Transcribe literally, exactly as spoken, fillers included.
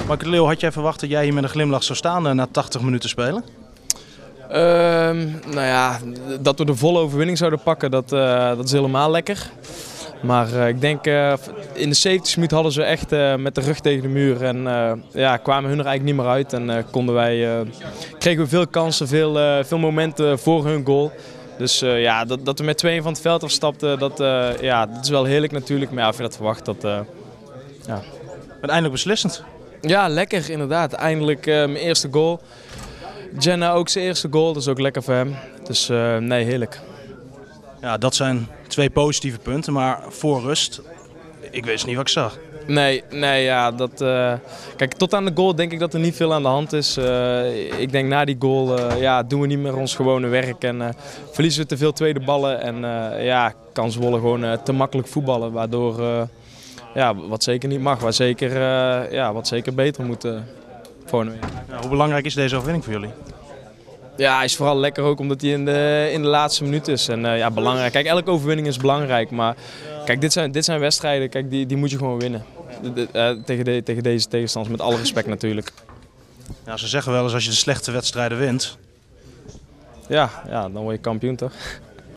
Marco de Leeuw, had jij verwacht dat jij hier met een glimlach zou staan uh, na tachtig minuten spelen? Um, nou ja, dat we de volle overwinning zouden pakken, dat, uh, dat is helemaal lekker. Maar uh, ik denk uh, in de zeventigste minuut hadden ze echt uh, met de rug tegen de muur en uh, ja, kwamen hun er eigenlijk niet meer uit. En uh, konden wij, uh, kregen we veel kansen, veel, uh, veel momenten voor hun goal. Dus uh, ja, dat, dat we met tweeën van het veld afstapten, dat, uh, ja, dat is wel heerlijk natuurlijk. Maar ja, of je dat verwacht, dat... Uh, ja. Uiteindelijk beslissend. Ja, lekker inderdaad. Eindelijk uh, mijn eerste goal. Jenna ook zijn eerste goal, dat is ook lekker voor hem. Dus uh, nee, heerlijk. Ja, dat zijn twee positieve punten, maar voor rust, ik wist niet wat ik zag. Nee, nee ja, dat, uh, kijk, tot aan de goal denk ik dat er niet veel aan de hand is. Uh, ik denk na die goal uh, ja, doen we niet meer ons gewone werk en uh, verliezen we te veel tweede ballen. En uh, ja, kan Zwolle gewoon uh, te makkelijk voetballen, waardoor uh, ja, wat zeker niet mag, waar zeker, uh, ja, wat zeker beter moet uh, volgende week. Ja, hoe belangrijk is deze overwinning voor jullie? Ja, hij is vooral lekker ook omdat hij in de, in de laatste minuut is. En uh, ja, belangrijk. Kijk, elke overwinning is belangrijk, maar kijk, dit zijn, dit zijn wedstrijden, kijk, die, die moet je gewoon winnen. De, de, uh, tegen, de, tegen deze tegenstanders, met alle respect natuurlijk. Ja, ze zeggen wel eens als je de slechte wedstrijden wint. Ja, ja, dan word je kampioen toch?